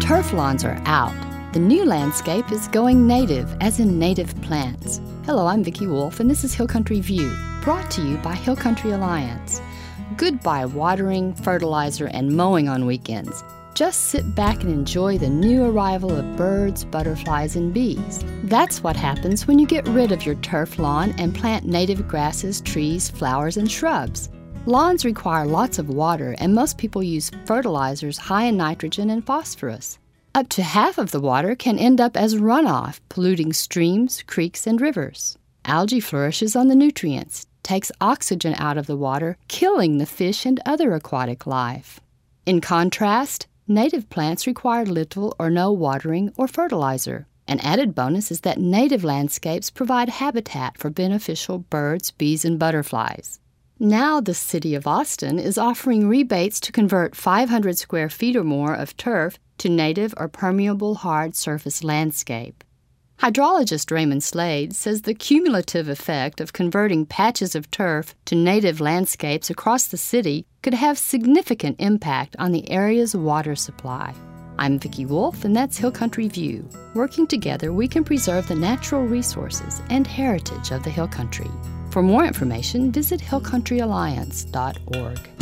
Turf lawns are out. The new landscape is going native, as in native plants. Hello, I'm Vicki Wolf, and this is Hill Country View, brought to you by Hill Country Alliance. Goodbye watering, fertilizer, and mowing on weekends. Just sit back and enjoy the new arrival of birds, butterflies, and bees. That's what happens when you get rid of your turf lawn and plant native grasses, trees, flowers, and shrubs. Lawns require lots of water, and most people use fertilizers high in nitrogen and phosphorus. Up to half of the water can end up as runoff, polluting streams, creeks, and rivers. Algae flourishes on the nutrients, takes oxygen out of the water, killing the fish and other aquatic life. In contrast, native plants require little or no watering or fertilizer. An added bonus is that native landscapes provide habitat for beneficial birds, bees, and butterflies. Now the City of Austin is offering rebates to convert 500 square feet or more of turf to native or permeable hard surface landscape. Hydrologist Raymond Slade says the cumulative effect of converting patches of turf to native landscapes across the city could have significant impact on the area's water supply. I'm Vicki Wolf, and that's Hill Country View. Working together, we can preserve the natural resources and heritage of the Hill Country. For more information, visit hillcountryalliance.org.